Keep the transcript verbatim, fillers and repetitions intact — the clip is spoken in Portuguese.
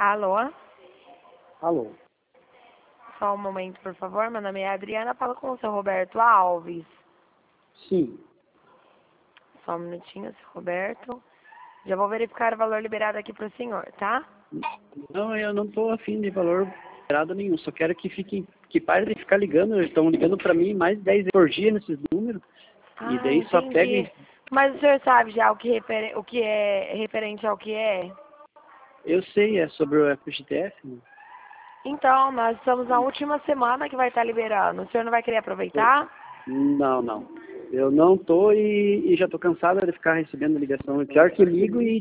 Alô? Alô? Só um momento, por favor. Meu nome é Adriana, falo com o seu Roberto Alves. Sim. Só um minutinho, seu Roberto. Já vou verificar o valor liberado aqui para o senhor, tá? Não, eu não estou afim de valor liberado nenhum. Só quero que fiquem, que parem de ficar ligando. Eles estão ligando para mim mais de dez por dia nesses números. Ah, E daí só pega entendi. e... Mas o senhor sabe já o que, refer... o que é referente ao que é? Eu sei, é sobre o F G T F. Né? Então, nós estamos na última semana que vai estar liberando. O senhor não vai querer aproveitar? Não, não. Eu não tô e, e já tô cansado de ficar recebendo ligação. É pior que eu ligo e